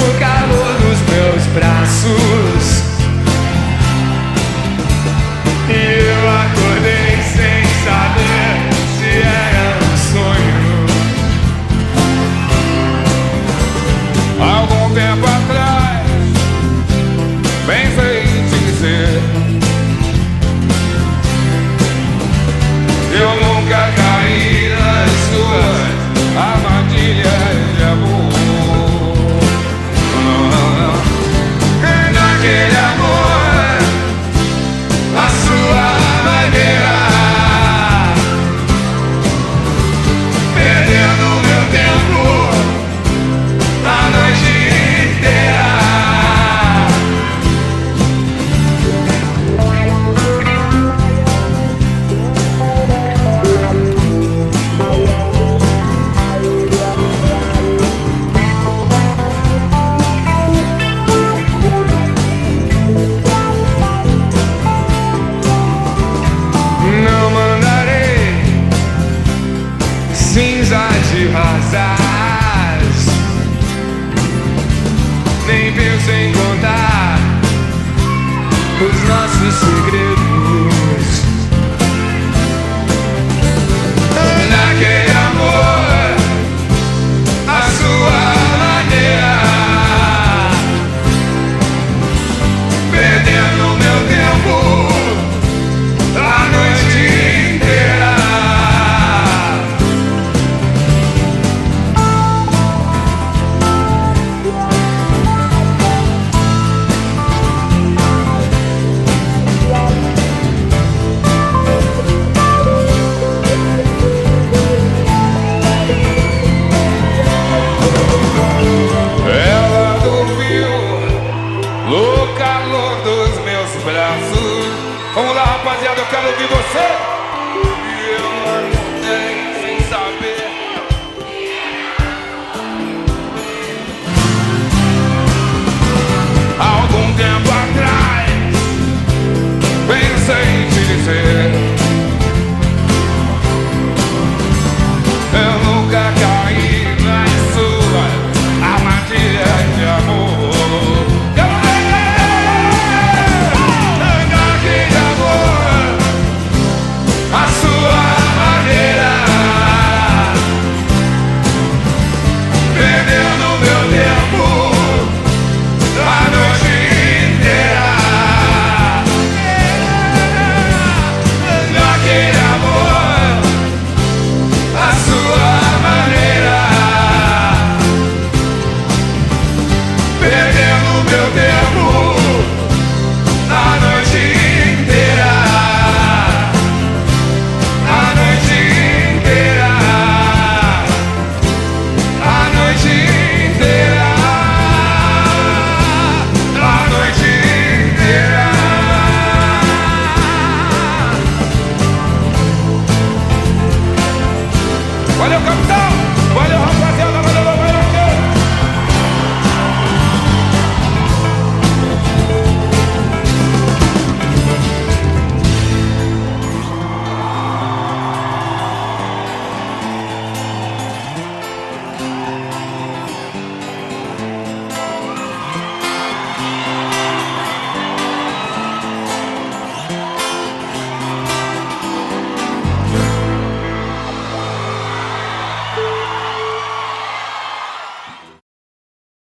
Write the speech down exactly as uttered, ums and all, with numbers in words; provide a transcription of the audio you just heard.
no calor dos meus braços. E eu acordei sem saber se era um sonho. Algum tempo atrás pensei em te dizer, eu nunca caí nas suas armadilhas de amor. Naquele amor, a sua maneira, perdendo meu tempo a noite inteira. Não mandarei cinza de rosas, nem penso em contar os nossos segredos. Naquele amor, a sua maneira, perdendo meu tempo a noite inteira. Ela dormiu no calor dos meus braços. Vamos lá, rapaziada, eu quero ouvir você. E eu acordei sem saber. Algum tempo atrás pensei em te dizer, eu nunca caí nas suas armadilhas de amor. Naquele amor, a sua maneira, perdendo meu tempo a noite inteira. Naquele amor, a sua maneira, perdendo meu tempo